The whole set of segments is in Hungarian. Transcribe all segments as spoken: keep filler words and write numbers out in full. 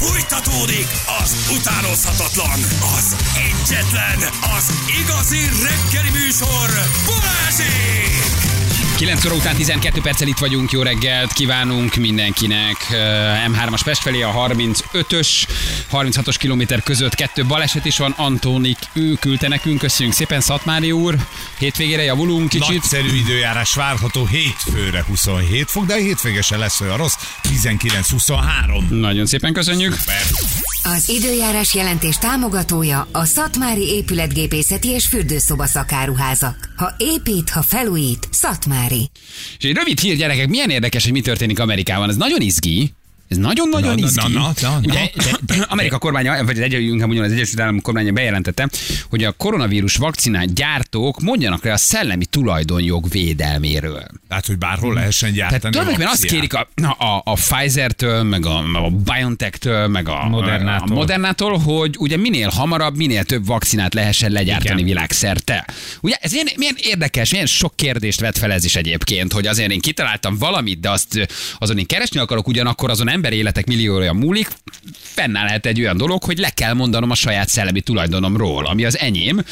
Fújtatódik az utánozhatatlan, az egyetlen, az igazi reggeli műsor, Balázsék! kilenc óra után tizenkét perccel itt vagyunk, jó reggelt kívánunk mindenkinek. em hármas Pest felé a harmincötös, harminchatos kilométer között kettő baleset is van. Antónik, ő küldte nekünk, köszönjük szépen, Szatmári úr. Hétvégére javulunk kicsit. Nagyszerű időjárás várható, hétfőre huszonhét fok, de a hétvége se lesz olyan rossz, tizenkilenc huszonhárom. Nagyon szépen köszönjük. Az időjárás jelentés támogatója a Szatmári épületgépészeti és fürdőszoba szakáruházak. Ha épít, ha felújít, Szatmári. És egy rövid hír, gyerekek, milyen érdekes, hogy mi történik Amerikában. Ez nagyon izgi. Ez nagyon-nagyon Na, izgi. na, na, na, na. Ugye, de, de, Amerika kormánya, vagy az, egy, az Egyesült Államok kormánya bejelentette, hogy a koronavírus vakcinát gyártók mondjanak le a szellemi tulajdonjog védelméről. Tehát, hogy bárhol lehessen gyártani. Tehát tulajdonképpen azt kérik a, a, a Pfizer-től, meg a, a BioNTech-től, meg a Modernától. a Modernától, hogy ugye minél hamarabb, minél több vakcinát lehessen legyártani igen. világszerte. Ugye ez milyen, milyen érdekes, milyen sok kérdést vet fel ez is egyébként, hogy azért én kitaláltam valamit, de azt azon én keresni akarok, ugyanakkor azon ember életek milliója múlik, fennállhat egy olyan dolog, hogy le kell mondanom a saját szellemi tulajdonomról, ami az enyém.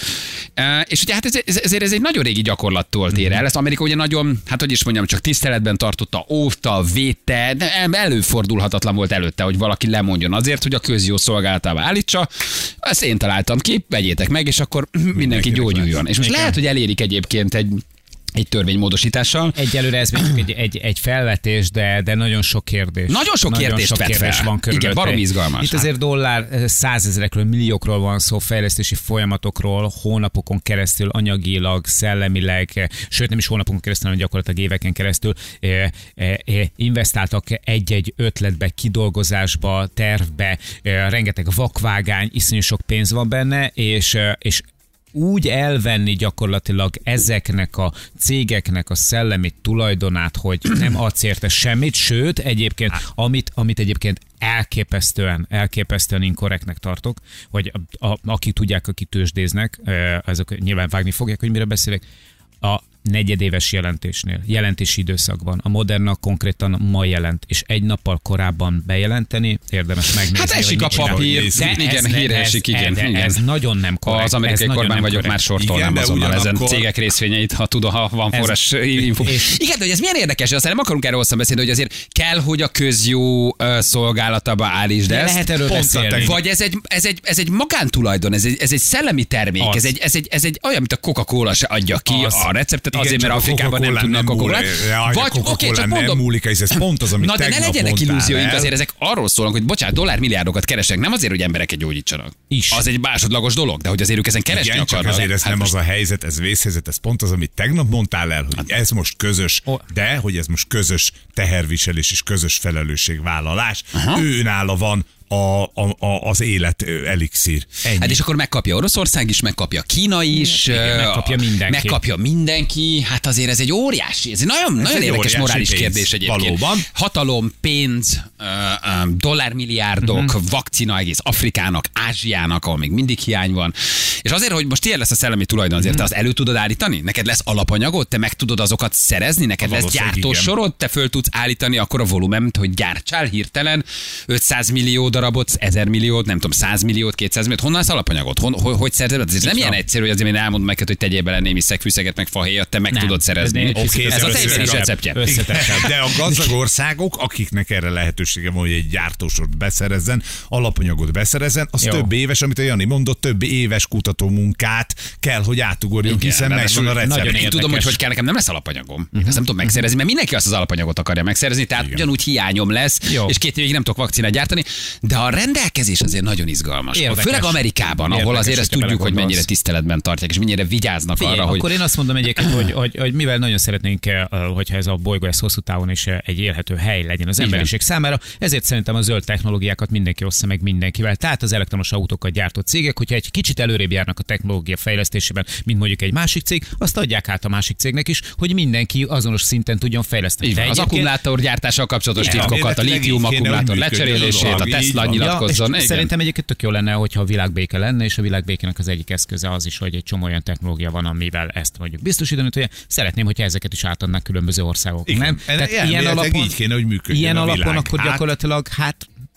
És ugye hát ez, ez, ezért ez egy nagyon régi gyakorlattól tér el. Ezt Amerika ugye nagyon, hát hogy is mondjam, csak tiszteletben tartotta, óvta, védte, de előfordulhatatlan volt előtte, hogy valaki lemondjon azért, hogy a közjó szolgálatába állítsa. Ezt én találtam ki, vegyétek meg, és akkor mindenki, mindenki gyógyuljon. És most igen. lehet, hogy elérik egyébként egy egy törvénymódosítással. Egyelőre ez még csak egy, egy, egy felvetés, de, de nagyon sok kérdés. Nagyon sok nagyon kérdést sok vett kérdés fel. Van körülötte. Igen, barom izgalmas. Itt azért dollár százezrekről, milliókról van szó, fejlesztési folyamatokról, hónapokon keresztül, anyagilag, szellemileg, sőt nem is hónapokon keresztül, hanem gyakorlatilag éveken keresztül eh, eh, investáltak egy-egy ötletbe, kidolgozásba, tervbe, eh, rengeteg vakvágány, iszonyú sok pénz van benne, és, eh, és úgy elvenni gyakorlatilag ezeknek a cégeknek a szellemi tulajdonát, hogy nem adsz érte semmit, sőt, egyébként, amit, amit egyébként elképesztően, elképesztően inkorrektnek tartok, hogy a, a, akik tudják, akik tőzsdéznek, azok nyilván vágni fogják, hogy mire beszélek, a negyedéves jelentésnél, jelentési időszakban. A Moderna konkrétan ma jelent, és egy nappal korábban bejelenteni, érdemes megnézni. Hát esik a papír, igen, híre esik, igen. Ez, ez nagyon nem korrekt. Az amerikai kormány vagyok korrekt. Már sortolnám azonnal ezen ugyanakkor... cégek részvényeit, ha tudom, ha van forrás info. És... Igen, de hogy ez milyen érdekes, aztán nem akarunk erről hosszan beszélni, hogy azért kell, hogy a közjó uh, szolgálatába állítsd ezt. Lehet erről beszélni. Vagy ez egy, ez egy, ez egy magántulajdon, ez egy, ez egy szellemi termék, ez egy, ez, egy, ez egy olyan, mint a Coca-Cola se adja ki az. A receptet, igen, azért, mert Afrikában nem tudnak Coca-Colát. Vagy oké, csak mondom. Múlik, ez pont az, amit na de ne legyenek illúzióink, azért ezek arról szólnak, hogy bocsánat, dollármilliárdokat keresek, nem azért, hogy embereket gyógyítsanak. Is. Az egy másodlagos dolog, de hogy azért ők ezen keresni igen, akarnak. Csak azért ez hát nem most... az a helyzet, ez vészhelyzet, ez pont az, amit tegnap mondtál el, hogy hát. ez most közös, de hogy ez most közös teherviselés és közös felelősségvállalás. Aha. Ő nála van A, a, a, az élet elixír. Ennyi. Hát és akkor megkapja Oroszország is, megkapja Kína is, igen, megkapja mindenki. Megkapja mindenki. Hát azért ez egy óriási, ez egy nagyon, ez nagyon egy érdekes morális pénz. Kérdés egyébként. Valóban. Hatalom, pénz, dollármilliárdok, uh-huh. vakcina egész Afrikának, Ázsiának, ahol még mindig hiány van. És azért, hogy most ilyen lesz a szellemi tulajdon, azért uh-huh. te azt elő tudod állítani? Neked lesz alapanyagod, te meg tudod azokat szerezni, neked lesz gyártósorod, te föl tudsz állítani akkor a volument, hogy gyártsál hirtelen ötszáz millió darabot, ezer milliót, nem tudom, száz milliót, kétszáz milliót, honnan az alapanyagot? Hon, hogy, hogy szerzed? Ez nem ilyen egyszerű, hogy azért én elmondom neked, hogy tegyél bele némi szegfűszeget, meg fahéjat, te meg nem. tudod szerezni. Okay, ez a te egyszerű receptje. De a gazdag országok, akiknek erre lehetősége van, hogy egy gyártósort beszerezzen, alapanyagot beszerezzen, az jó. több éves, amit a Jani mondott, több éves kutatómunkát kell, hogy átugorjunk, igen, hiszen megvan a recept. Én tudom, hogy hogy kell, nekem nem lesz alapanyagom. Uh-huh. Ezt nem tudom megszerezni, mert mindenki azt az alapanyagot akarja megszerezni, tehát igen. ugyanúgy hiányom lesz, jó. és két évig nem tudok vakcinát gyártani. De a rendelkezés azért nagyon izgalmas. Érdekes. Főleg Amerikában, ahol Érdekes, azért ezt tudjuk, hogy mennyire tiszteletben tartják, és mennyire vigyáznak Figyelj, arra, akkor hogy... én azt mondom egyébként, hogy, hogy, hogy mivel nagyon szeretnénk, hogyha ez a bolygó ez hosszú távon is egy élhető hely legyen az emberiség számára, ezért szerintem a zöld technológiákat mindenki ossza meg mindenkivel. Tehát az elektromos autókat gyártó cégek, hogyha egy kicsit előrébb járnak a technológia fejlesztésében, mint mondjuk egy másik cég, azt adják át a másik cégnek is, hogy mindenki azonos szinten tudjon fejleszteni. Igen, az akkumulátorgyártással kapcsolatos igen, titkokat, a lítium akkumulátor lecserélését, a Tesla nyilatkozzon. Szerintem egyébként tök jó lenne, hogyha a világbéke lenne, és a világbékének az egyik eszköze az is, hogy egy csomó olyan technológia van, amivel ezt mondjuk biztosítani tudja. Szeretném, hogyha ezeket is átadnák különböző országok. Nem? Tehát ilyen alapon, így kéne, hogy működjön ilyen a alapon, akkor hát... gyakorlatilag hát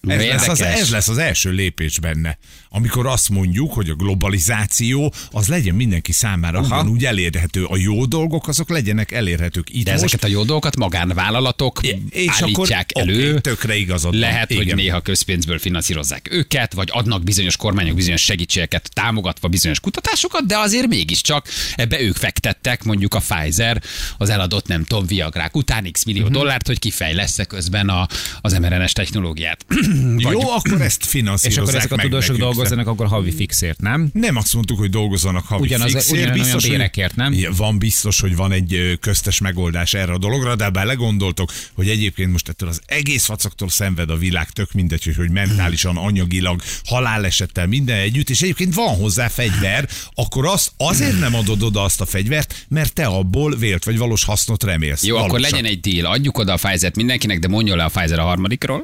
Ez lesz, az, ez lesz az első lépés benne. Amikor azt mondjuk, hogy a globalizáció az legyen mindenki számára ugyanúgy elérhető. A jó dolgok azok legyenek elérhetők itt. De most. Ezeket a jó dolgokat magánvállalatok és állítják akkor, elő. Okay, tökre igazad. Lehet, igen. hogy néha közpénzből finanszírozzák őket, vagy adnak bizonyos kormányok bizonyos segítségeket, támogatva bizonyos kutatásokat, de azért mégiscsak ebbe ők fektettek, mondjuk a Pfizer az eladott, nem tudom, Viagrák után x millió uh-huh. dollárt, hogy kifejlesz közben a, az em er en es technológiát. Vagy... Jó, akkor ezt finanszírozzák. És akkor ezek a tudósok dolgozzanak akkor havi fixért, nem? Nem azt mondtuk, hogy dolgozzanak havi ugyanaz, fixért. Biztos, bérekért, nem? Van biztos, hogy van egy köztes megoldás erre a dologra, de belegondoltok, hogy egyébként most ettől az egész facaktól szenved a világ, tök mindegy, hogy, hogy mentálisan, anyagilag, halálesettel, minden együtt, és egyébként van hozzá fegyver, akkor azt azért nem adod oda azt a fegyvert, mert te abból vélt vagy valós hasznot remélsz. Jó, valósan. Akkor legyen egy deal, adjuk oda a Pfizert mindenkinek, de mondja le a Pfizer a harmadikról.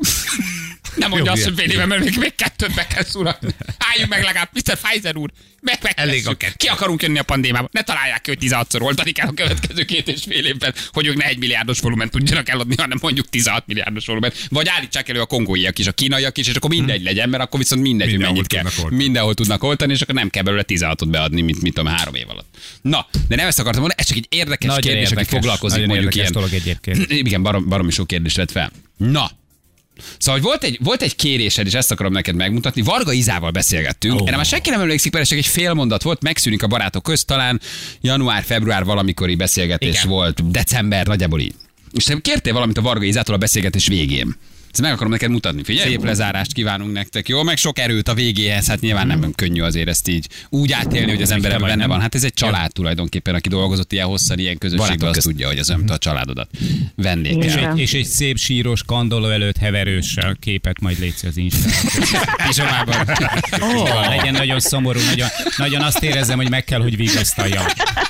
Nem mondja azt, hogy fél éve, mert még, még kettőt be kell szúrni. Álljunk meg legalább, miszter Pfizer úr. Meg, meg elég a kettő. Ki akarunk jönni a pandémába? Ne találják ki, hogy tizenhatszor oltani kell a következő két és fél évben, hogy ők ne egy milliárdos volument tudjanak eladni, hanem mondjuk tizenhat milliárdos volument. Vagy állítsák elő a kongóiak is, a kínaiak is, és akkor mindegy legyen, mert akkor viszont mindegy, hogy mennyit kell. Oltani. Mindenhol tudnak oltani, és akkor nem kell belőle tizenhatot beadni, mint, mint tudom, három év alatt. Na, de nem ezt akartam mondani, ez csak egy érdekes nagyon kérdés, érdekes, aki foglalkozik mondjuk ilyen. Igen, barom, baromi sok kérdést vett fel. Na. Szóval hogy volt egy, volt egy kérésed, és ezt akarom neked megmutatni. Varga Izával beszélgettünk. Oh. Erre már senki nem emlékszik, mert csak egy fél mondat volt, megszűnik a barátok közt, talán január-február valamikori beszélgetés igen. volt, december nagyjából így. És te kértél valamit a Varga Izától a beszélgetés végén. Ezt meg akarom neked mutatni. Figyelj, szép lezárást kívánunk nektek, jó? Meg sok erőt a végéhez, hát nyilván nem könnyű azért ezt így úgy átélni, hogy az emberben benne van. Hát ez egy család tulajdonképpen, aki dolgozott ilyen hosszan, ilyen közösségben, azt tudja, hogy az ön a családodat vennék és egy, és egy szép síros kandalló előtt heverős képet majd létszi az Instagramon. Oh. Legyen nagyon szomorú, nagyon, nagyon azt érezzem, hogy meg kell, hogy vigasztaljam.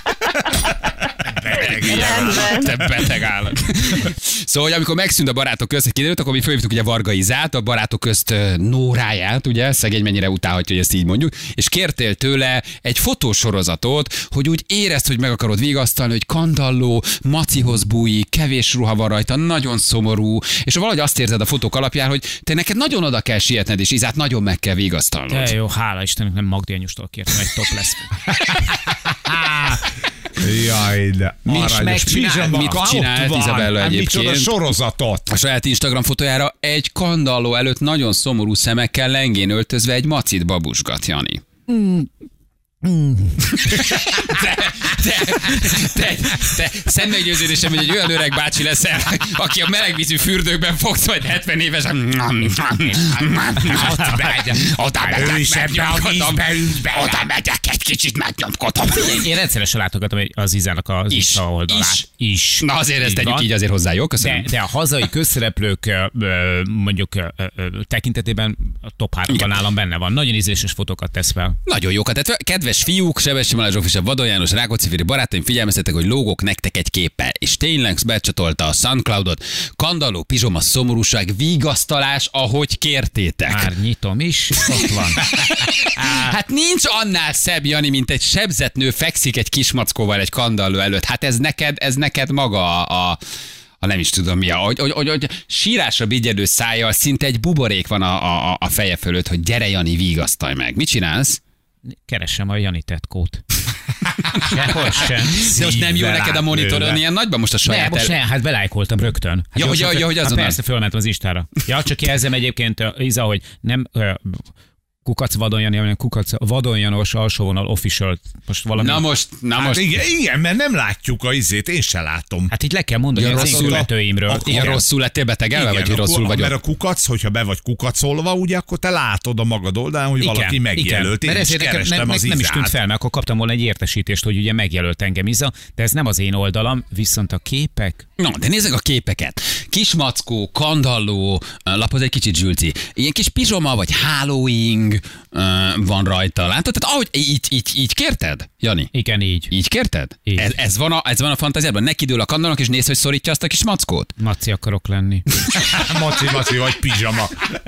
Te beteg állat. Szóval, hogy amikor megszűnt a barátok közt, hogy kiderült, akkor mi fölhívtuk ugye Varga Izát, a barátok közt Nóráját, ugye, szegény mennyire utálhatja, hogy ezt így mondjuk, és kértél tőle egy fotósorozatot, hogy úgy érezd, hogy meg akarod vigasztalni, hogy kandalló, macihoz bújik, kevés ruha van rajta, nagyon szomorú, és valahogy azt érzed a fotók alapján, hogy te neked nagyon oda kell sietned, és Izát nagyon meg kell vigasztalnod. De jó, hála Istennek, nem Magdi anyustól kértem, egy top lesz. Jaj, de mit megcsinált, mit csinált Izabella egyébként? A sorozatot. A saját Instagram fotójára egy kandalló előtt nagyon szomorú szemekkel lengén öltözve egy macit babusgat, Jani. Mm. Mm. Te, te, te, te szemmeggyőződésem, hogy egy olyan öreg bácsi leszel, aki a melegvízű fürdőkben fogsz majd hetven évesen. Oda megyek egy kicsit megnyomkodom. Én rendszeresen látogatom az Izának az Insta oldalát. Is. Is. Na azért ezt tegyük így azért hozzá, jó? Köszönöm. De, de a hazai közszereplők mondjuk tekintetében a top háromban nálam benne van. Nagyon ízléses fotókat tesz fel. Nagyon jókat. Tehát kedves fiúk, Sebessy Balázs Official, Vadon János, Rákóczi Feri barátaim, figyelmeztetek, hogy lógok nektek egy képpel. És tényleg becsatolta a SoundCloudot. Kandalló, pizsoma, szomorúság, vigasztalás, ahogy kértétek. Már nyitom is, ott van. Hát nincs annál szebb, Jani, mint egy sebzett nő fekszik egy kismackóval egy kandalló előtt. Hát ez neked, ez neked maga a... a a nem is tudom mi, hogy, hogy, hogy, hogy sírásra bigyedő szájjal szinte egy buborék van a, a, a feje fölött, hogy gyere Jani, vigasztalj meg. Mit csinálsz? Keresem a Jani tetkót. Sehol sem. De most nem jó neked a monitoron ilyen nagyban most a saját... Nem, most el... nem, hát belájkoltam rögtön. Hát ja, hogy, ja, ja, hogy azonnal. Hát persze, fölmentem az Instára. Ja, csak jelzem egyébként, Iza, hogy nem... Kukac Vadon Jani, hanem Kukac Vadon János alsóvonal official. Most valami... Na most, na hát most. Igen, igen, mert nem látjuk a izét, én se látom. Hát itt le kell mondani ja, az én követőimről. Igen, rosszul lettél betegelve, vagy hogy rosszul vagyok? Mert a kukac, hogyha be vagy kukacolva, ugye, akkor te látod a magad oldalán, hogy igen, valaki megjelölt. Én is kerestem az Izát. Nem is tűnt fel, mert akkor kaptam volna egy értesítést, hogy ugye megjelölt engem Iza, de ez nem az én oldalam, viszont a képek. No, de nézzük a képeket. Kismackó, kandalló, lapoz egy kicsit zsülci. Ilyen kis pizsoma, vagy hálóing uh, van rajta. Látod? Tehát ahogy így, így, így kérted, Jani? Igen, így. Így kérted? Így. Ez, ez, van a, ez van a fantáziában? Neki dől a kandallónak, és néz, hogy szorítja azt a kis mackót? Maci akarok lenni. Maci, maci, vagy pizsama.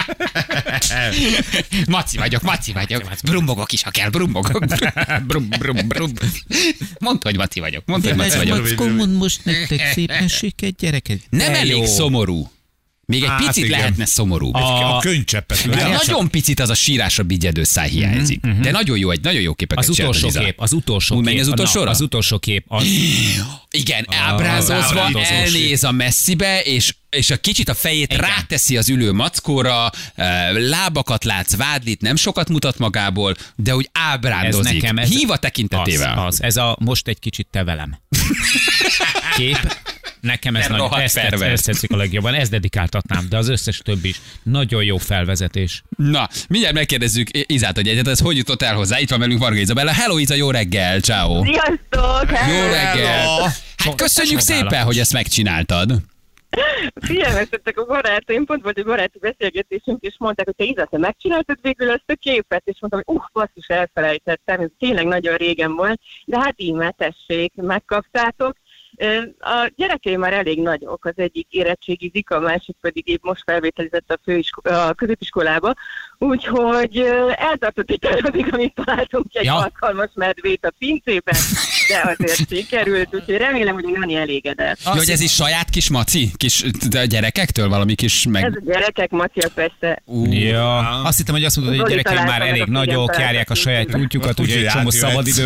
Maci vagyok, maci vagyok. Brumbogok is, ha kell, brumbogok. Brum, brum, brum. Mondd, hogy maci vagyok. Mondd, hogy maci vagyok. Mackó, mond most nektek szép meséket, gyerekek. Nem elég szomorú. Még egy Hát picit igen. lehetne szomorúbb. A, a könycseppet. De nagyon picit az a sírásra bigyedő száj hiányzik. De nagyon jó, egy nagyon jó képeket Az utolsó csinált, kép, az utolsó Úgy kép. megy az utolsóra? Na, az utolsó kép. Az... Igen, ábrázolva, ábrázolós. elnéz a messzibe, és és a kicsit a fejét Igen. ráteszi az ülő mackóra, lábakat látsz, vádlit, nem sokat mutat magából, de úgy ábrándozik. Ez nekem ez- Hív a tekintetével. Az, az, ez a most egy kicsit te velem. Kép. Nekem ez, Te nagy, rohadt ezt, tetsz, pervers. ezt tetszik a legjobban, ezt dedikáltatnám, de az összes többi is. Nagyon jó felvezetés. Na, mindjárt megkérdezzük Izát, hogy egyet, ez hogy jutott el hozzá. Itt van velünk Varga Izabella. Hello Iza, jó reggel, ciao. Sziasztok! Jó hello! reggel. Hát köszönjük Csodálatos. szépen, hogy ezt megcsináltad. Figyelmeztettek a barátaim, pont volt egy baráti beszélgetésünk, és mondták, hogy te Iza, te megcsináltad végül ezt a képet, és mondtam, hogy uh, basszus, elfelejtettem, ez tényleg nagyon régen volt, de hát íme, tessék, megkaptátok. Ö, A gyerekeim már elég nagyok, az egyik érettségizik, a másik pedig épp most felvételizett a, főisko- a középiskolába, úgyhogy ö, eltartott egy addig, amíg találtunk egy Ja. alkalmas medvét a pincében, de azért sikerült, úgyhogy remélem, hogy Nani elégedett. Jó, hogy ez is saját kis maci? Kis de a gyerekektől valami kis meg... Ez a gyerekek, Matya persze. Uh, Ja. Azt hittem, hogy azt mondod, hogy a Zoli gyerekeim már találta meg elég a nagyok, figyelmet, járják a saját találta. útjukat, ugye Úgyhogy egy csomó átjöhetsz. szabadidőm.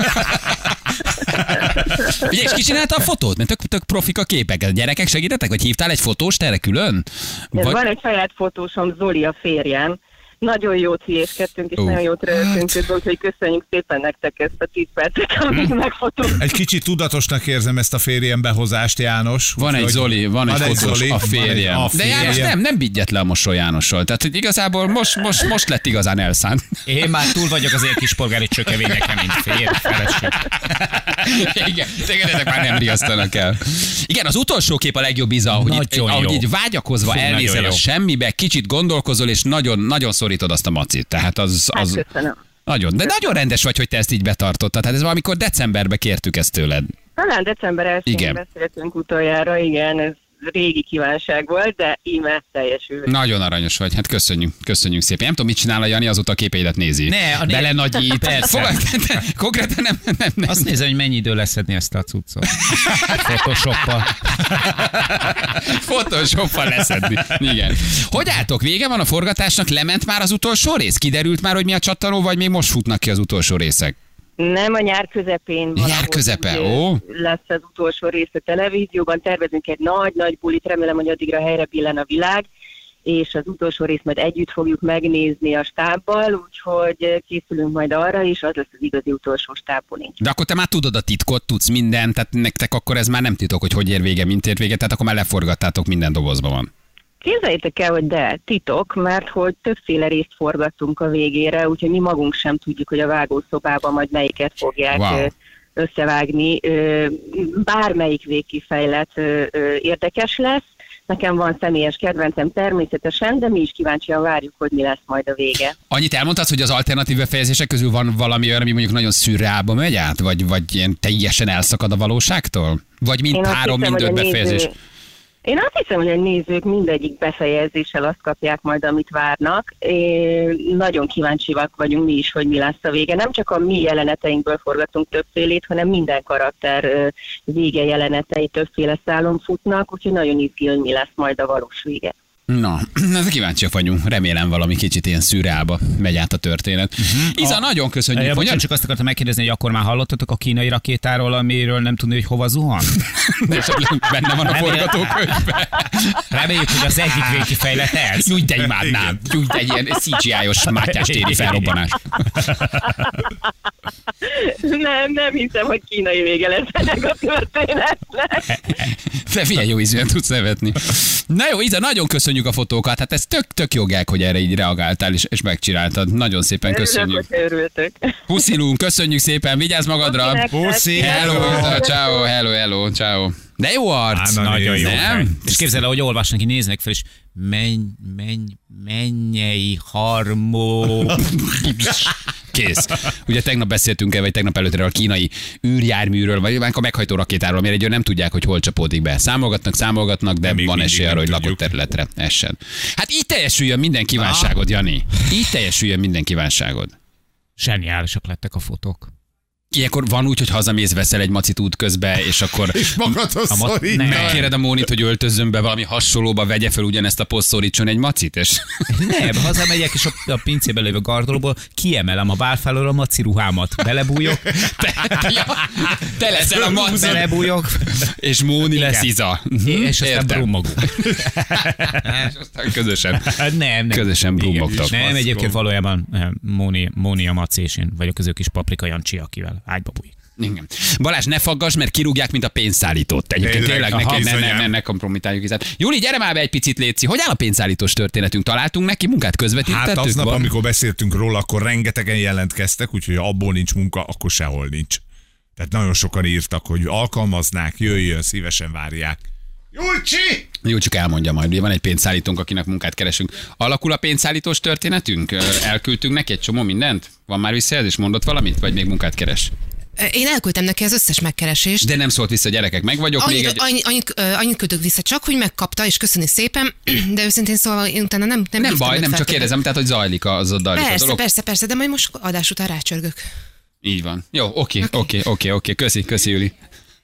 Ugye, és ki csinálta a fotót? Mert tök, tök profik a képek. A gyerekek segítettek? Vagy hívtál egy fotóst erre külön? Vagy... Vagy... Van egy saját fotósom, Zoli a férjem. Nagyon jót hülyéskedtünk, és Ó. nagyon jót röhögtünk közben, úgyhogy köszönjük szépen nektek ezt a tíz percet, amíg megfotóztunk. Egy kicsit tudatosnak érzem ezt a férjem behozást, János. Van egy Úgyhogy- Zoli, van egy fotós, Zoli, a van egy- férjem. a De János férjem. nem, nem vigyet le a mosoly Jánossal. Tehát, hogy igazából most, most, most lett igazán elszánt. Én már túl vagyok az én kispolgári csökevényeken, mint férj, feleség. Igen, téged ezek már nem riasztanak el. Igen, az utolsó kép a legjobb Iza, ahogy, itt, Nagyon ahogy jó. így vágyakozva Fú, elnézel nagyon a jó. semmibe, kicsit gondolkozol, és nagyon, nagyon szorítod azt a macit. Tehát az, az Hát köszönöm. nagyon, de nagyon rendes vagy, hogy te ezt így betartottad. Tehát ez valamikor decemberben kértük ezt tőled. Talán december elsején Igen. beszéltünk utoljára, igen, ez régi kívánság volt, de íme teljesült. Nagyon aranyos vagy, hát köszönjük, köszönjük szépen. Nem tudom, mit csinál a Jani, azóta a képeidet nézi. Ne, a né- Belenagyít. Persze. Fogad, konkrétan nem, nem, nem. Azt nézem, hogy mennyi idő leszedni ezt a cuccot. Photoshoppal. Photoshoppal leszedni. Igen. Hogy álltok? Vége van a forgatásnak? Lement már az utolsó rész? Kiderült már, hogy mi a csattanó, vagy még most futnak ki az utolsó részek? Nem, a nyár közepén van. Nyár ahol közepe, ugye ó. Lesz az utolsó rész a televízióban, tervezünk egy nagy-nagy bulit, remélem, hogy addigra helyre billen a világ, és az utolsó részt majd együtt fogjuk megnézni a stábbal, úgyhogy készülünk majd arra is, az lesz az igazi utolsó stábbon nincs. De akkor te már tudod a titkot, tudsz mindent, tehát nektek akkor ez már nem titok, hogy hogy ér vége, mint ér vége, tehát akkor már leforgattátok, minden dobozban van. Képzeljétek el, hogy de, titok, mert hogy többféle részt forgattunk a végére, úgyhogy mi magunk sem tudjuk, hogy a vágószobában majd melyiket fogják Wow. ö, összevágni. Ö, Bármelyik végkifejlet ö, ö, érdekes lesz. Nekem van személyes kedvencem természetesen, de mi is kíváncsian várjuk, hogy mi lesz majd a vége. Annyit elmondtad, hogy az alternatív befejezések közül van valami olyan, ami mondjuk nagyon szürreálba megy át, vagy, vagy ilyen teljesen elszakad a valóságtól? Vagy mind Én azt három, hiszem, mind öt hogy a befejezés? néző- Én azt hiszem, hogy a nézők mindegyik befejezéssel azt kapják majd, amit várnak. É, nagyon kíváncsiak vagyunk mi is, hogy mi lesz a vége. Nem csak a mi jeleneteinkből forgatunk többfélét, hanem minden karakter ö, vége jelenetei többféle szálon futnak, úgyhogy nagyon izgi, hogy mi lesz majd a valós vége. Na, ez kíváncsiak vagyunk. Remélem valami kicsit ilyen szürreálba megy át a történet. Uh-huh. Iza, A- nagyon köszönjük. Ja, Hogy bocsánat, csak azt akartam megkérdezni, hogy akkor már hallottatok a kínai rakétáról, amiről nem tudni, hogy hova zuhan? esetleg benne van a Remélem. forgatókönyvben. Reméljük, hogy az egyik végkifejlet ez. Nyújt de imádnám. Nyújt egy ilyen cé gé í-os Mátyás téri felrobbanás. Nem, nem hiszem, hogy kínai vége lesz ennek a történetnek. De milyen jó ízűen tudsz nevetni. Na jó, Iza, nagyon köszönjük a fotókat. Hát ez tök, tök jó gag, hogy erre így reagáltál és, és megcsináltad. Nagyon szépen köszönjük. Örülök, hogy örültök. Puszilunk, köszönjük szépen, vigyázz magadra. Puszi. Hello, ciao, hello, hello, ciao. De jó arc. Á, Nagyon jó. Nem? fej. És képzeld el, hogy olvasnak, így néznek fel, és menj, menj, mennyei harmó. Kész. Ugye tegnap beszéltünk el, vagy tegnap előttre a kínai űrjárműről, vagy a meghajtó rakétáról, mert egy nem tudják, hogy hol csapódik be. Számolgatnak, számolgatnak, de Még van mindig esély arra, nem hogy lakott tudjuk. területre essen. Hát így teljesüljön minden kívánságod, Jani. Így teljesüljön minden kívánságod. Zseniálisak lettek a fotók. Ilyenkor van úgy, hogy hazamész, veszel egy macit út közbe, és akkor és magadhoz szorít. megkéred a Mónit, hogy öltözzön be valami hasonlóba, vegye fel ugyanezt a posztszorítson egy macit, és... Nem, hazamegyek, és a, a pincébe lévő gardróból kiemelem a válfáról a maci ruhámat. Belebújok. Te, ja, te leszel a maci. Belebújok. És Móni lesz Iza. És aztán brummogunk. És aztán közösen. Nem, nem. Közösen brummogtak. Nem, egyébként valójában Móni, Móni a maci, és én vagyok az ő kis paprika Jancsi, akivel ágyba bújik. Igen. Balázs, ne faggass, mert kirúgják, mint a pénzszállítót. Egyébként tényleg ne, ne, ne, ne, ne kompromitáljuk izát. Júli, gyere már be egy picit, létszi. Hogy áll a pénzszállítós történetünk? Találtunk neki munkát, közvetítettük? Hát aznap, amikor beszéltünk róla, akkor rengetegen jelentkeztek, úgyhogy ha abból nincs munka, akkor sehol nincs. Tehát nagyon sokan írtak, hogy alkalmaznák, jöjjön, szívesen várják. Júlcsi! Jó, csak elmondja majd, van egy pénzszállítónk, akinek munkát keresünk. Alakul a pénzszállítós történetünk? Elküldtünk neki egy csomó mindent? Van már visszajelzés, mondott valamit, vagy még munkát keres? Én elküldtem neki az összes megkeresést. De nem szólt vissza, gyerekek, meg vagyok. Annyit, még egy... annyit, annyit, annyit küldök vissza, csak hogy megkapta, és köszöni szépen, de őszintén szóval én utána nem Nem, nem baj, nem csak kérdezem, tehát hogy zajlik a, az a persze, a dolog. Persze, persze, de majd most adás után rácsörgök. Így van. Jó, oké, oké, oké, oké, köszi, köszi, Júli.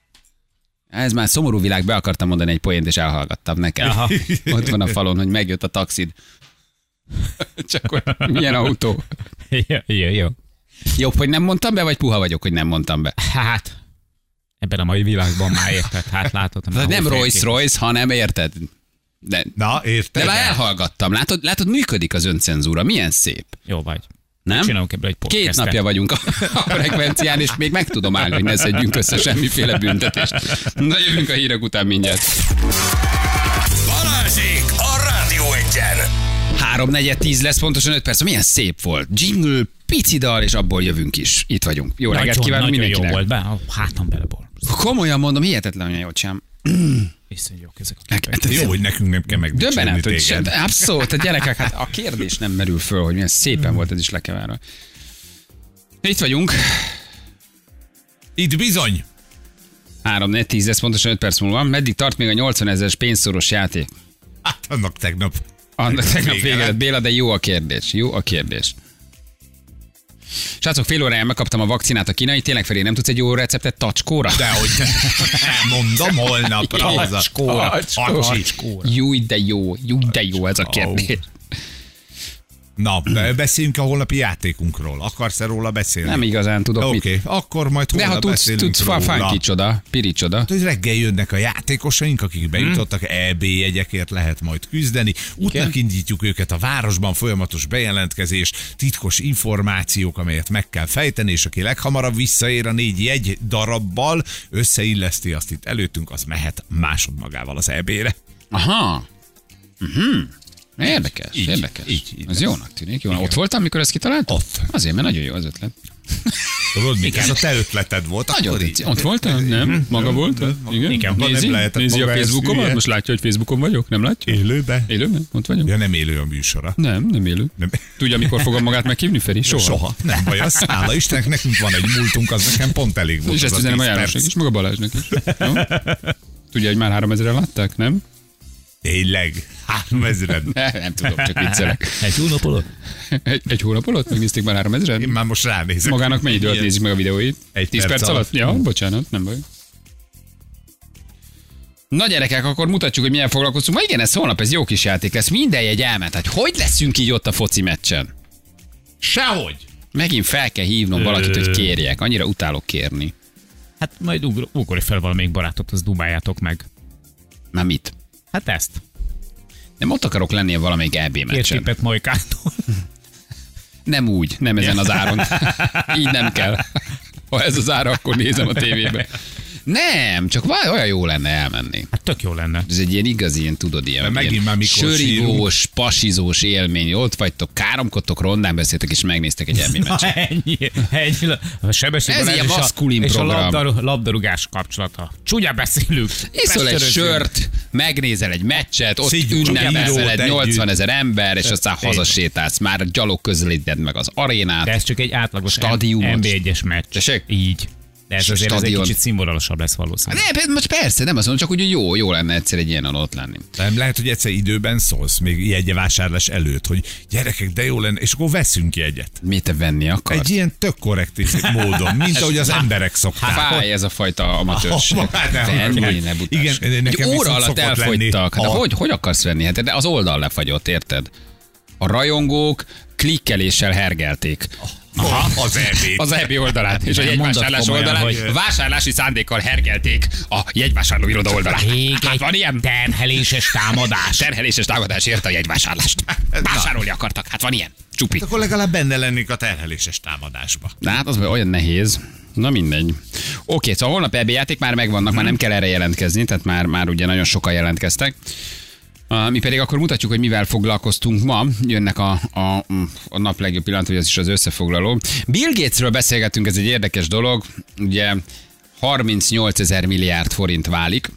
Ez már szomorú világ, be akartam mondani egy poént, és elhallgattam neked. Aha. Ott van a falon, hogy megjött a taxid. Csak hogy milyen autó. Jó, jó, jó. Jobb, hogy nem mondtam be, vagy puha vagyok, hogy nem mondtam be? Hát, ebben a mai világban már érted, hát látod. Már nem Rolls-Royce, hanem érted? De, Na, érted? De már elhallgattam. Látod, látod, működik az öncenzúra. Milyen szép. Jó vagy. Nem? Csinálunk ebből egy podcastet. Két napja vagyunk a, a frekvencián, és még meg tudom állni, hogy ne szedjünk össze semmiféle büntetést. Na, jövünk a hírek után mindjárt. Balázsék a Rádió Egyen. három negyven tíz lesz, pontosan öt perc. Milyen szép volt. Jingle, pici dal, és abból jövünk is. Itt vagyunk. Jó reggelt kívánunk mindenkinek. Nagyon jó volt, be, a hátam beleból. Komolyan mondom, hihetetlen, hogy jót sem. Viszont jók ezek a képek. Jó, hogy nekünk nem kell megdicsérni téged. Abszolút, a gyerekek, hát a kérdés nem merül föl, hogy milyen szépen volt ez is lekevárva. Itt vagyunk. Itt bizony. három negyven tíz lesz, pontosan öt perc múlva. Meddig tart még a nyolcvan ezeres pénzszoros játék? Hát annak tegnap. Annak tegnap vége lett, Béla, de jó a kérdés. Jó a kérdés. Srácok, fél óráján megkaptam a vakcinát a kínai, tényleg felé nem tudsz egy jó receptet tacskóra? Dehogy mondom holnapra. Tacskóra. Tacskóra. Júj, de jó, júj, de jó ez a kérdés. Na, beszéljünk a holnapi játékunkról. Akarsz-e róla beszélni? Nem igazán tudok okay, mit. Oké, akkor majd holnap de ha tudsz, beszélünk tudsz róla. Funky csoda, Piri csoda. Hogy reggel jönnek a játékosaink, akik bejutottak, hmm. é bé jegyekért lehet majd küzdeni. Útnak indítjuk őket a városban, folyamatos bejelentkezés, titkos információk, amelyet meg kell fejteni, és aki leghamarabb visszaér a négy jegy darabbal, összeilleszti azt itt előttünk, az mehet másodmagával az é bé-re. Aha. Uh-huh. Érdekes, így, érdekes. Így, így ez jónak tűnik. Jó, ott voltam, amikor ezt kitaláltad? Ott. Azért, mert nagyon jó az ötlet. Tudod, mi? Ez a te ötleted volt. Nagyon így. Ott voltam? Nem? Maga volt? Igen. Igen. Nézi, nézi a Facebookomat? Most látja, hogy Facebookon vagyok? Nem látja? Élőbe? Élőben? Ott vagyok? Ja, nem élő a műsora. Nem, nem élő. Nem. Tudja, mikor fogom magát meghívni, Feri? Soha. Soha. Nem baj, az hála Istennek, nekünk van egy múltunk, az nekem pont elég volt. És ezt üzenem a Jánosnak is, meg a Balázsnak is. Tudja, hogy már háromezren látták, nem? Tényleg? Háromezren? Nem tudom, csak viccelek. Egy hónap alatt? Egy, egy hónap alatt? Megnézték már háromezren? Én már most ránézek. Magának mennyi időt nézik meg a videóit? Egy Tíz perc, perc alatt? Ja, bocsánat, nem baj. Na gyerekek, akkor mutatjuk, hogy milyen foglalkozunk. Ma igen, ez holnap, ez jó kis játék lesz. Minden jegy elment. Hát hogy leszünk így ott a foci meccsen? Sehogy. Megint fel kell hívnom valakit, hogy kérjek. Annyira utálok kérni. Hát majd ugor, ugorj fel valamelyik barátot, az dumáljátok meg. Már mit? Hát ezt. Nem ott akarok lenni a valamelyik é bé meccsen. Kértépet Majkától. Nem úgy, nem ezen az áron. Így nem kell. Ha ez az ára, akkor nézem a tévébe. Nem, csak olyan jó lenne elmenni. Hát tök jó lenne. Ez egy ilyen igazi, ilyen tudod, ilyen, ilyen sörigós, pasizós élmény. Ott vagytok, káromkodtok, rondán beszéltek, és megnéztek egy é bé meccset. Ennyi, ennyi. A sebességben ez ilyen maszkulin és program. És a labdarú, labdarúgás kapcsolata. Csúnya beszélünk. Iszol egy sört, megnézel egy meccset, ott ünnepelzel egy nyolcvan ezer ember, és aztán hazasétálsz. Már gyalog közelíted meg az arénát. De ez csak egy átlagos stadiumot. en bé egyes meccs. Tessék? Így. De ez azért ez egy kicsit színvonalasabb lesz valószínűleg. De most persze, nem azt mondom, csak úgy jó, jó lenne egyszer egy ilyen ott lenni. Nem lehet, hogy egyszer időben szólsz, még jegyvásárlás előtt, hogy gyerekek, de jó lenne, és akkor veszünk jegyet. Mit te venni akarsz? Egy ilyen tök korrekt módon, mint ahogy az emberek szokták. Fáj ez a fajta amatőrség. Venni, ne butás. Igen, nekem óra alatt elfogytak. De hogy, hogy akarsz venni? Hát de az oldal lefagyott, érted? A rajongók klikkeléssel hergelték. Aha, az é bé. Az é bé oldalát, és a jegyvásárlás oldalán hogy... vásárlási szándékkal hergelték a jegyvásárló iroda oldalát. Hát van ilyen? Terheléses támadás. Terheléses támadás érte a jegyvásárlást. Vásárolni akartak, hát van ilyen. Csupi. Hát akkor legalább benne lennék a terheléses támadásba. Na hát az olyan nehéz. Na mindegy. Oké, szóval holnap é bé játék már megvannak, hmm. már nem kell erre jelentkezni, tehát már, már ugye nagyon sokan jelentkeztek. Uh, mi pedig akkor mutatjuk, hogy mivel foglalkoztunk ma. Jönnek a, a, a nap legjobb pillanat, hogy ez is az összefoglaló. Bill Gatesről beszélgettünk, ez egy érdekes dolog. Ugye harmincnyolcezer milliárd forint válik,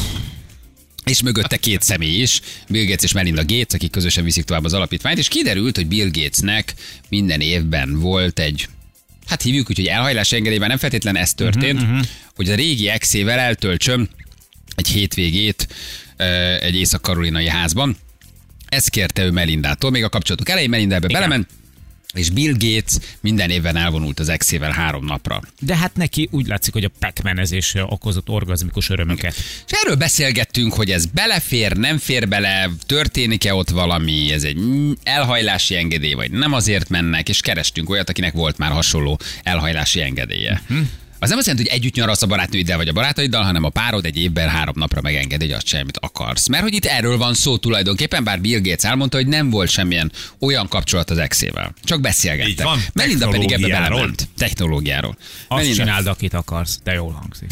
és mögötte két személy is, Bill Gates és Melinda Gates, akik közösen viszik tovább az alapítványt, és kiderült, hogy Bill Gatesnek minden évben volt egy, hát hívjuk úgy, hogy elhajlási engedélyben nem feltétlen ez történt, uh-huh, uh-huh. hogy a régi exével eltöltsön egy hétvégét egy észak-karolinai házban. Ezt kérte ő Melindától, még a kapcsolatok elején Melinda ebbe belement, és Bill Gates minden évben elvonult az exével három napra. De hát neki úgy látszik, hogy a pac-manezés okozott orgazmikus örömöket. És erről beszélgettünk, hogy ez belefér, nem fér bele, történik-e ott valami, ez egy elhajlási engedély, vagy nem azért mennek, és kerestünk olyat, akinek volt már hasonló elhajlási engedélye. Hm? Az nem azt jelenti, hogy együtt nyaralsz a barátnőiddel vagy a barátaiddal, hanem a párod egy évben három napra megengedi, hogy azt sem, amit akarsz. Mert hogy itt erről van szó tulajdonképpen, bár Bill Gates elmondta, hogy nem volt semmilyen olyan kapcsolat az exével. Csak beszélgettek. Van, Melinda pedig ebbe belement. Technológiáról. Azt Melinda... csináld, akit akarsz, de jól hangzik.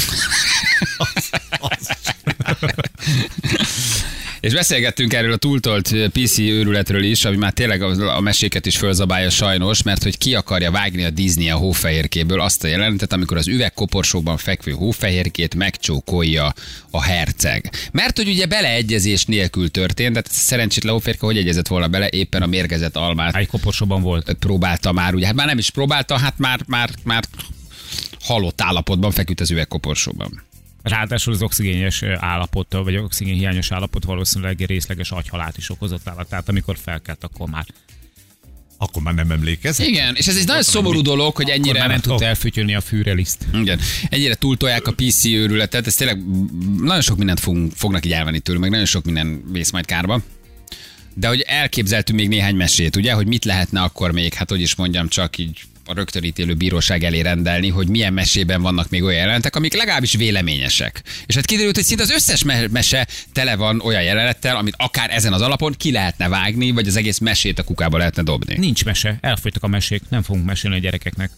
És beszélgettünk erről a túltolt pé cé őrületről is, ami már tényleg a meséket is fölzabálja sajnos, mert hogy ki akarja vágni a Disney a hófehérkéből azt a jelenetet, amikor az üvegkoporsóban fekvő hófehérkét megcsókolja a herceg. Mert hogy ugye beleegyezés nélkül történt, tehát szerencsétlen hófehérke hogy egyezett volna bele, éppen a mérgezett almát. Egy koporsóban volt. Próbálta már, ugye hát már nem is próbálta, hát már, már, már halott állapotban feküdt az üvegkoporsóban. Ráadásul az oxigénes állapot, vagy oxigénhiányos állapot valószínűleg részleges agyhalált is okozott állat. Tehát amikor felkelt, akkor már Akkor már nem emlékezett? Igen, és ez egy nagyon szomorú dolog, hogy ennyire... Akkor már nem tudta elfütyülni a fűreliszt. Igen, ennyire túltolják a pé cé őrületet, ez tényleg nagyon sok mindent fogunk, fognak így elvenni tőlünk, meg nagyon sok minden vész majd kárba. De hogy elképzeltünk még néhány mesét, ugye, hogy mit lehetne akkor még, hát hogy is mondjam, csak így a rögtönítélő bíróság elé rendelni, hogy milyen mesében vannak még olyan jelenetek, amik legalábbis véleményesek. És hát kiderült, hogy szinte az összes mese tele van olyan jelenettel, amit akár ezen az alapon ki lehetne vágni, vagy az egész mesét a kukába lehetne dobni. Nincs mese, elfogytak a mesék, nem fogunk mesélni a gyerekeknek.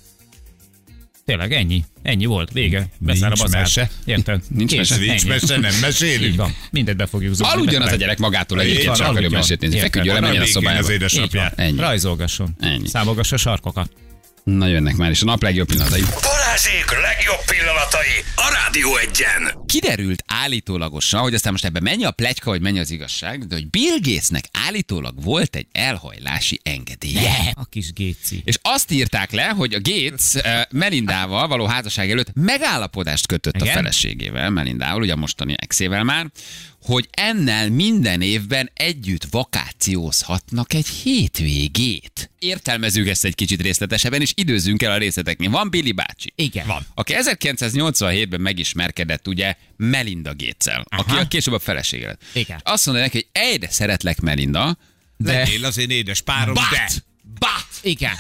Tényleg ennyi, ennyi volt, vége. Beszáll a bazár. Érted? Nincs mese. Nincs mese, nem mesélünk. Így van, mindent be fogjuk zúgni. Aludjon az a gyerek magától, egyébként csak akarja mesét nézni. Feküdjön le, menjen a szobájába. Rajzolgasson, számolgassa a sarkokat. Na jönnek már is a nap legjobb pillanatai. Balázsék legjobb pillanatai a Rádió Egyen. Kiderült állítólagosan, hogy aztán most ebben mennyi a pletyka, vagy mennyi az igazság, de hogy Bill Gatesnek állítólag volt egy elhajlási engedélye. Ne, a kis Gatesi. És azt írták le, hogy a Gates uh, Melindával való házasság előtt megállapodást kötött Igen? a feleségével, Melindával, ugye a mostani exével már, hogy ennel minden évben együtt vakációzhatnak egy hétvégét. Értelmezzük ezt egy kicsit részletesebben, és időzzünk el a részleteknél. Van Billy bácsi. Igen. Van. Aki ezerkilencszáznyolcvanhétben megismerkedett ugye Melinda Gatessel, aki a később a felesége lett. Igen. Azt mondta neki, hogy egyre szeretlek Melinda, de... Legyél az én édes párom, but, de... But! Igen.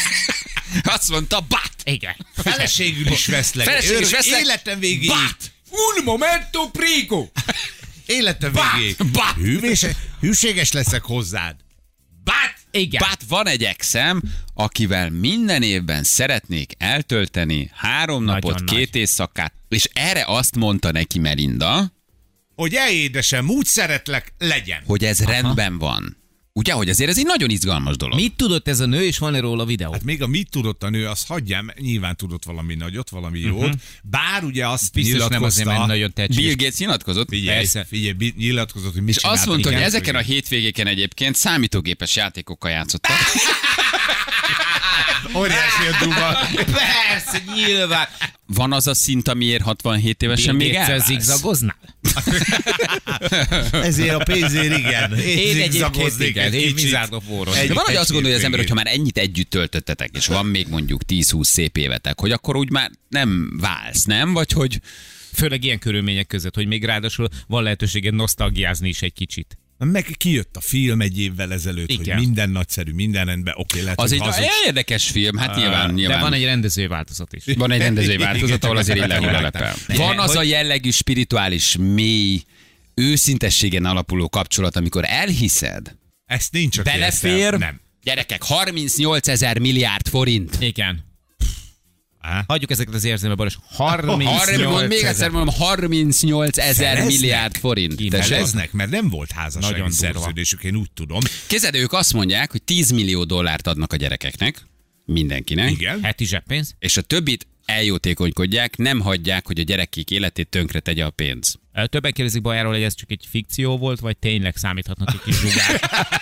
Azt mondta, but! Igen. Feleségül is veszlek. Feleségül is veszlek. Életem végéig. But! Un momento prigo! Életem végéig. Hűvés, hűséges leszek hozzád. Bát! Igen. Bát van egy exem, akivel minden évben szeretnék eltölteni három Nagyon napot, nagy. két éjszakát, és erre azt mondta neki Melinda, hogy e édesem, úgy szeretlek, legyen. hogy ez Aha. rendben van. Ugye, hogy azért ez egy nagyon izgalmas dolog. Mit tudott ez a nő, és van-e róla videó? Hát még a mit tudott a nő, azt hagyjam, nyilván tudott valami nagyot, valami jót, uh-huh. bár ugye azt biztos nyilatkozta... nem azért, mert nagyon tehetséges. Bill Gates nyilatkozott. Figyelj, Persze. figyelj, nyilatkozott, hogy mit És azt mondta, hogy igen, ezeken a hétvégéken egyébként számítógépes játékokkal játszottak. Óriási a duba. Persze, nyilván. van az a szint, amiért hatvanhét évesen még elválsz? Zigzagoznál? Ezért a pénzért igen. Én, én egyébként igen, én mizárdopóros. De van, hogy azt gondolja az ember, hogyha már ennyit együtt töltöttetek, és van még mondjuk tíz-húsz szép évetek, hogy akkor úgy már nem válsz, nem? Vagy hogy... Főleg ilyen körülmények között, hogy még ráadásul van lehetőséged nosztalgiázni is egy kicsit. Meg kijött a film egy évvel ezelőtt, igen. Hogy minden nagyszerű, minden rendben, oké, lehet, az egy hazudsz. érdekes film, hát nyilván, nyilván. De van egy rendezői változat is. Van egy rendezői változat, ahol azért illetve lelepel. Van az a jellegű spirituális, mély, őszintességen alapuló kapcsolat, amikor elhiszed, ezt nincs, aki belefér, nem. Gyerekek, harmincnyolc ezer milliárd forint. Igen. Á? Hagyjuk ezeket az érzelme, Balázs. harmincnyolc Még egyszer mondom, harmincnyolc ezer milliárd forint. Szereznek, mert nem volt házassági szerződésük, én úgy tudom. Képzeld, ők azt mondják, hogy tíz millió dollárt adnak a gyerekeknek, mindenkinek. Igen. Heti zseppénz. És a többit eljótékonykodják, nem hagyják, hogy a gyerekek életét tönkre tegye a pénz. Többen kérdezik Bajáról, hogy ez csak egy fikció volt, vagy tényleg számíthatnak egy kis zsugár.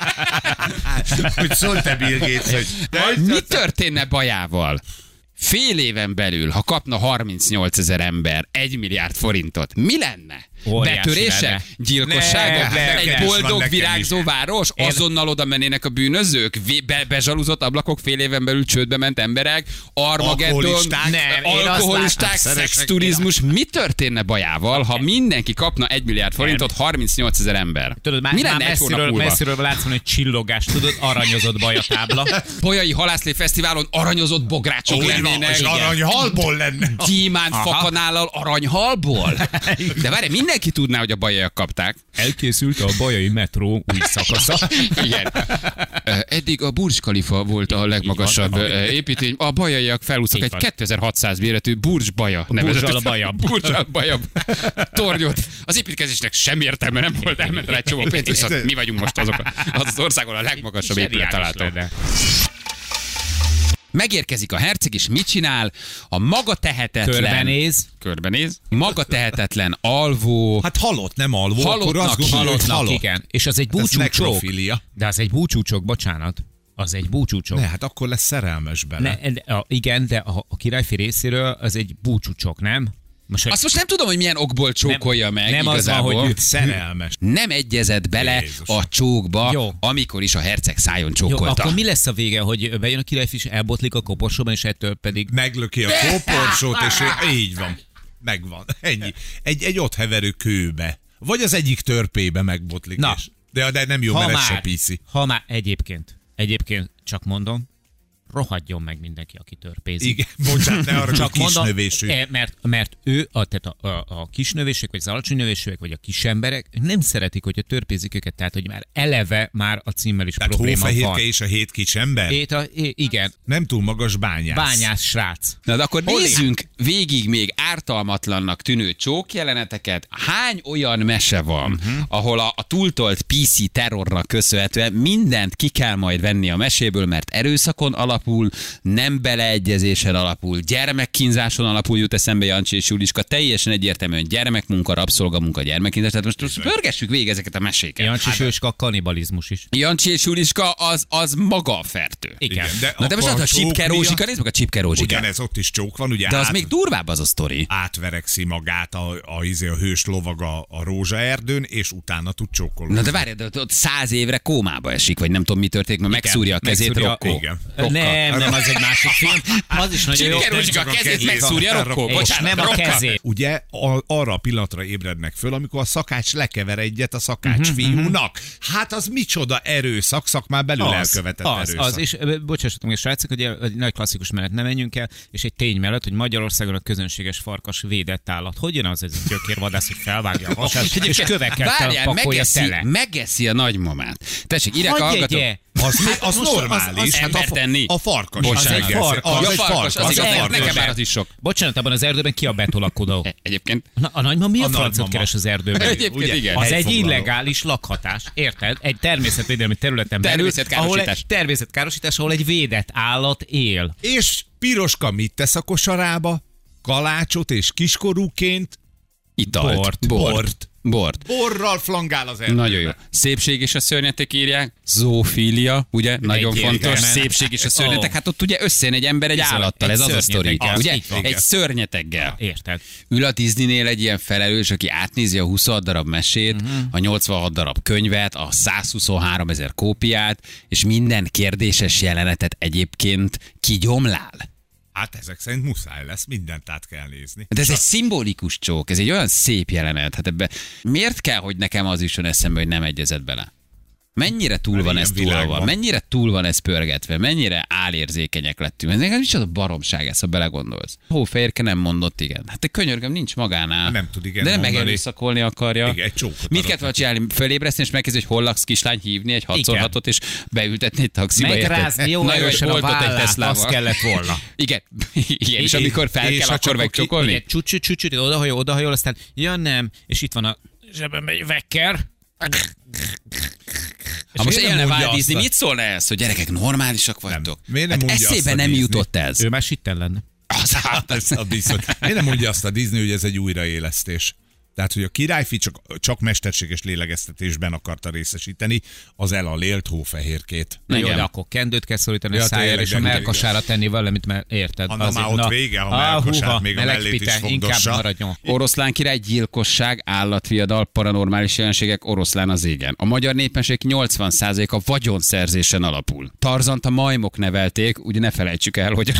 Hogy szólt-e Bill Gates, hogy... Mi történne Bajával? Fél éven belül, ha kapna harmincnyolc ezer ember egy milliárd forintot, mi lenne? Óriási Betörések? lenne. Gyilkosságok? Ne, ne, egy ne, boldog, virágzó város? Én... Azonnal oda mennének a bűnözők? Be- bezsalúzott ablakok, fél éven belül csődbe ment emberek? Armageddon? Alkoholisták? Szexturizmus? Mi történne Bajával, ha mindenki kapna egy milliárd forintot, harmincnyolc ezer ember? Tudod, már, mi lenne már egy hónap messziről, múlva? messziről látsz egy csillogást, tudod, aranyozott bajatábla. Bolyai Halászlé Fesztiválon aranyozott bográcsok Oh, lennének. és aranyhalból lenne. Gyémánt fakanállal aranyhalból? De várj, mindenki tudná, hogy a bajaiak kapták. Elkészült a bajai metró új szakasza. Igen. Eddig a Burj Khalifa volt a legmagasabb építény. A bajaiak felúsztak egy kétezer-hatszáz méretű Burj Baja nevezetű. Burj Al Baja tornyot. Az építkezésnek semmi értelme nem volt, elment rá egy csomó pénzt, viszont mi vagyunk most azok az országon a legmagasabb épület található. Megérkezik a herceg, és mit csinál? A maga tehetetlen... Körbenéz. Körbenéz. Maga tehetetlen, alvó... Hát halott, nem alvó. Halottnak, akkor azt gondolom, hogy Halottnak, halott. igen. És az egy búcsúcsók. De az egy búcsúcsók, bocsánat. Az egy búcsúcsók. Ne, hát akkor lesz szerelmes bele. Ne, de, a, igen, de a, a királyfi részéről az egy búcsúcsók, nem? Most, Azt most nem tudom, hogy milyen okból csókolja nem, meg nem igazából. az van, hogy szerelmes. Nem egyezett bele Jézus. a csókba, Jó. amikor is a herceg szájon Jó, csókolta. akkor mi lesz a vége, hogy bejön a királyfi, és elbotlik a koporsóban, és ettől pedig... Meglöki a koporsót, és így van. Megvan. Ennyi. Egy, egy ott heverő kőbe. Vagy az egyik törpébe megbotlik. Na. És, de, de nem jó, Ha mert ez se már, piszi. ha már egyébként, egyébként csak mondom, rohadjon meg mindenki, aki törpézik. Igen, bocsánat, ne arra, Csak hogy mondom, kisnövésű. e, mert, mert ő, a, tehát a, a, a kisnövések, vagy az alacsony növésűek, vagy a kis emberek nem szeretik, hogyha törpézik őket, tehát hogy már eleve már a címmel is Tehát probléma van. Hófehérke és a hét kis ember? Ét a, é, igen, Nem túl magas bányász. bányász srác. Na, de akkor Hol nézzünk végig még ártalmatlannak tűnő csók jeleneteket. Hány olyan mese van, uh-huh. ahol a, a túltolt pé cé terrornak köszönhetően mindent ki kell majd venni a meséből, mert erőszakon alapul, nem beleegyezésen alapul, gyermekkínzáson alapul, jut eszembe Jancsi és Juliska, teljesen egyértelműen gyermekmunka, rabszolgamunka, gyermekkínzás. Tehát most, most pörgessük végig ezeket a meséket. Jancsi és Juliska a kanibalizmus is. Jancsi és Juliska az, az maga a fertő. Igen. Igen, de Na de most akkor a Csipke csók Rózsika, miatt- nézd meg a Csipke Rózsika. Ugyanez, ott is csók van, ugye De az át, még durvább az a sztori. átverekszi magát a, a, a, a hős lovag a, a rózsaerdőn, és utána tud csókolni. Na de várj, de ott száz évre kómába esik, vagy nem tudom mi történik, mert megszúrja a kezét megszúrja- Rocco. Igen. Nem, nem, az egy másik film. Az is nagyon jó. Csipke Rózsika a kezét megszúrja Rocco. És Bocsánat, nem a Rocca. kezét. Ugye a, arra a pillanatra ébrednek föl, amikor a szakács lekever egyet a szakács Mhm, fiúnak. Hát az micsoda erőszak, szakmán belül elkövetett az, erőszak. az, és ö, bocsássatok meg, srácok, hogy egy nagy klasszikus mellett nem menjünk el, és egy tény mellett, hogy Magyarországon a közönséges farkas védett állat. Hogy jön az ez a gyökérvadász, hogy felvágja a hasát, és kövekkel Várjál, pakolja megeszi, tele? megeszi a nagymamát. Tessék, írják a Hagyj hallgatók. egye! Az, mi- az most az- normális. az hát ember a, fa- tenni. a farkas. Bocsánat. Az Az egy farkas. Az Ja, egy farkas, az farkas. igaz, Az nekem farkas. már az is sok. Bocsánat, abban az erdőben ki a betolakodó? Egyébként. Na, a nagymama mi a, A francot nagymama. keres az erdőben? Egyébként Ugye? igen. Az egy Helyfoglaló. illegális lakhatás, érted? Egy természetvédelmi területen belül, Természetkárosítás. ahol egy természetkárosítás, ahol egy védett állat él. És Piroska mit tesz a kosarába? Kalácsot és kiskorúként Italt. Bort. bort. Bort. Borral flangál az erdőbe. Nagyon jó. Szépség és a szörnyetek írják. Zoofília, ugye? Nagyon Egy fontos. értelme. Szépség és a szörnyetek. Oh. Hát ott ugye összejön egy ember egy Bizony, állattal. egy Ez az a sztori. szörnyeteggel. Ugye? Így van. Egy szörnyeteggel. Érted? Ül a Disneynél egy ilyen felelős, aki átnézi a huszonhat darab mesét, uh-huh. a nyolcvanhat darab könyvet, a százhuszonhárom ezer kópiát, és minden kérdéses jelenetet egyébként kigyomlál. Hát ezek szerint muszáj lesz, mindent át kell nézni. De ez egy szimbolikus csók, ez egy olyan szép jelenet. Hát ebbe miért kell, hogy nekem az jusson eszembe, hogy nem egyezett bele? Mennyire túl Mert van ilyen ez világ túlva? van. Mennyire túl van ez pörgetve? Mennyire álérzékenyek lettünk? Ez nekem micsoda baromság ez, ha belegondolsz. Hófehérke nem mondott igen. Hát te könyörgöm, nincs magánál. Nem tud igen De nem mondani. megerőszakolni akarja. Igen, egy csókot Mit adott kellett volna csinálni? Fölébreszteni, és megkezdeni, hogy hol laksz, kislány, hívni egy hat hatot és beültetni egy taxiba. érted? Megrázni jó Na erősen a volt ott egy vállát, Teslával. az kellett volna. Igen. Igen, és amikor fel és kell, a akkor csapok- megcsokolni? Igen, csut, csut, csut, odahajol, odahajol, aztán ja nem, és itt van a zsebembe egy vekker. Ha most miért élne nem mondja Walt Disney, azt a- mit szólna ez, hogy gyerekek, normálisak vagytok? Miért nem Hát mondja azt eszébe a nem Disney? jutott ez. Ő már sitten lenne. Az Hát ez a biztos. Miért nem mondja azt a Disney, hogy ez egy újraélesztés? Tehát, hogy a királyfi csak, csak mesterséges lélegeztetésben akarta részesíteni az elalélt hófehérkét. Na jó, Igen. de akkor kendőt kell szorítani Ja, a szájára, tényleg, és a de- melkasára tenni valamit, mert érted? Ha na már ott vége, ha Ah, melkasát, húha, még a meleg mellét is pite, inkább fogdossa. maradjon. Oroszlán király, gyilkosság, állatviadal, paranormális jelenségek, oroszlán az égen. A magyar népesség nyolcvan százaléka vagyonszerzésen alapul. Tarzant a majmok nevelték, ugye ne felejtsük el, hogy,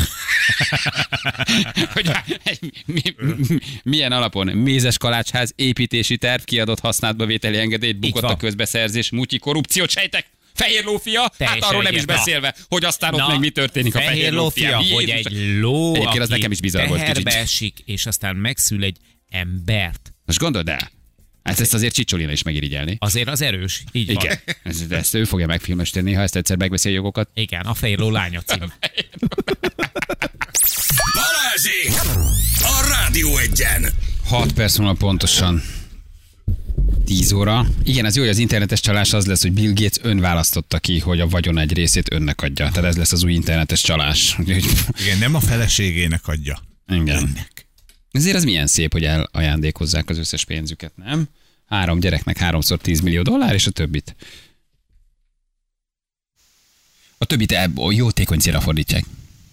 hogy mi, mi, milyen alapon mézes kalácsház, építési terv, kiadott használatba vételi engedélyt, bukott van. a közbeszerzés, mutyi korrupciót sejtek. Fehér lófia? Hát Teljesen arról nem is egyet. beszélve, hogy aztán ott Na, még mi történik a fehér lófia. hogy egy ló, Egyébként az aki nekem is bizarr volt kicsit. teherbe esik, és aztán megszül egy embert. Most gondold el. Hát ezt azért Csicsolina is megirigyelni. Azért az erős. Így Igen. van. Ezt, ezt ő fogja megfilmesíteni, ha ezt egyszer megveszi a jogokat. Igen, a fehér ló lánya cím. Balázsék! A Rádió Egyen! hat perc múlva pontosan tíz óra. Igen, az jó, hogy az internetes csalás az lesz, hogy Bill Gates ön választotta ki, hogy a vagyon egy részét önnek adja. Tehát ez lesz az új internetes csalás. Úgyhogy- Igen, nem a feleségének adja. Igen. Önnek. Ezért az milyen szép, hogy elajándékozzák az összes pénzüket, nem? Három gyereknek háromszor tíz millió dollár, és a többit. A többit ebből jótékony célra fordítják.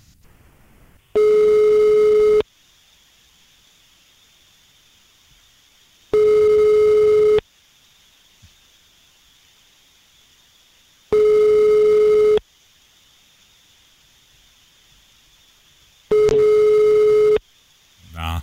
Na.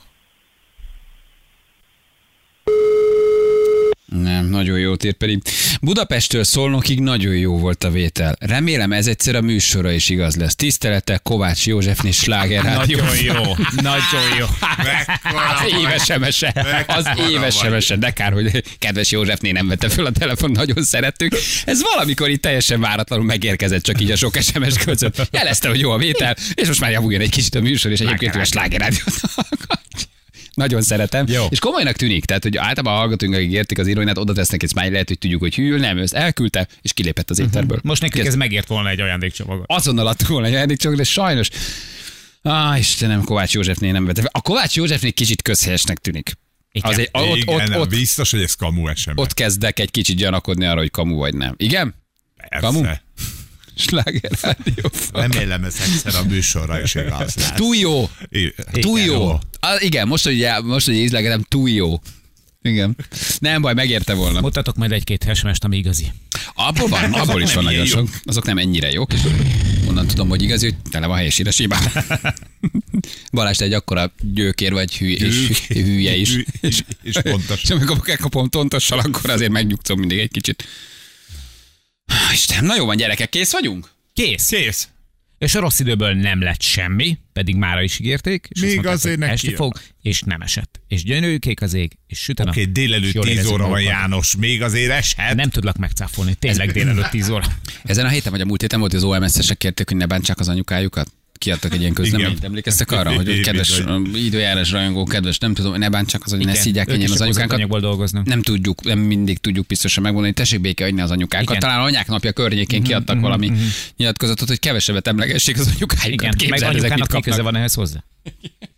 Nem, nagyon jó tér pedig. Budapesttől Szolnokig nagyon jó volt a vétel. Remélem ez egyszer a műsorra is igaz lesz. Tisztelete Kovács Józsefné Sláger Rádió. Nagyon jó, nagyon jó. Az éves emese. Az éves emese. De kár, hogy kedves Józsefné nem vette föl a telefon, nagyon szerettük. Ez valamikor itt teljesen váratlanul megérkezett, csak így a sok es em es között. Jelezte, hogy jó a vétel, és most már javuljon egy kicsit a műsor, és egyébként a Sláger Rádiót hallgatja. Nagyon szeretem. Jó. És komolynak tűnik, tehát hogy általában a hallgatóink, akik értik az iróniát, oda tesznek egy smiley, lehet, hogy tudjuk, hogy hűl, nem, ő ezt elküldte, és kilépett az éterből. Most nekünk Kezd- ez megért volna egy ajándékcsomagot. Azonnal adtuk volna egy ajándékcsomagot, de sajnos, ah, Istenem, Kovács Józsefné nem vette. A Kovács Józsefné kicsit közhelyesnek tűnik. Igen. Azért, ott, Igen, ott, nem, ott, biztos, hogy ez kamu es em es. ott kezdek egy kicsit gyanakodni arra, hogy kamu vagy nem. Igen? Kamu? Persze. Sláger Rádió. Remélem ez egyszer a műsorra is igaz lesz. Túl jó. I- Túl Igen, jó. Ah, igen, most, hogy, most, hogy ízlegelem, túl jó. Igen. Nem baj, megérte volna. Mutatok majd egy-két es em est, ami igazi. Abból van, abból is van nagyon sok. Azok nem ennyire jók, és onnan tudom, hogy igazi, hogy tele van helyesíres hibám. Balázs, te egy akkora győkér vagy hű, és hülye is. Hű- és- és pontos. És amikor elkapom tontossal, akkor azért megnyugszom mindig egy kicsit. Ah, Istenem, na jó van, gyerekek, kész vagyunk? Kész. Kész. És a rossz időből nem lett semmi, pedig mára is ígérték. És Még azt mondták, azért hogy neki esni jön. fog, és nem esett. És gyönyörűkék az ég, és süt a nap. Oké, okay, és délelőtt jól tíz érezzük óra van, magunkat. János. Még azért eshet. Nem tudlak megcáfolni, tényleg délelőtt tíz óra. Ezen a héten vagy a múlt héten volt, hogy az o em es-esek kérték, hogy ne bántsák az anyukájukat. Kiadtak egy ilyen közleményt. Igen. Emlékeztek arra, hogy Igen, kedves bizony. időjárás rajongó, kedves, nem tudom, ne bántsak az, hogy ne szígyák ők ennyien is az a anyukákat. anyagból dolgoznak. Nem tudjuk, nem mindig tudjuk biztosan megmondani, hogy tessék béke adni az anyukákat. Igen. Talán anyák napja környékén kiadtak valami nyilatkozatot, hogy kevesebbet emlegessék az anyukájukat. Igen, meg Képzeld, ezek mit anyukának mi kapnak. köze van ehhez hozzá?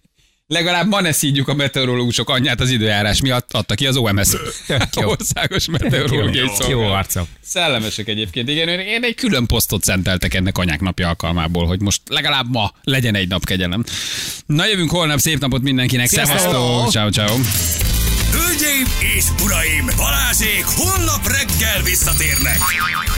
Legalább ma ne szídjuk a meteorológusok anyját az időjárás miatt, adta ki az o em es. Országos Meteorológiai Szolgálat. Jó arcok. Szellemesek egyébként, igen. Én egy külön posztot szenteltek ennek anyák napja alkalmából, hogy most legalább ma legyen egy nap kegyelem. Na jövünk holnap, szép napot mindenkinek. Szevasztok! Ciao, ciao. Hölgyeim és uraim, Balázsék holnap reggel visszatérnek.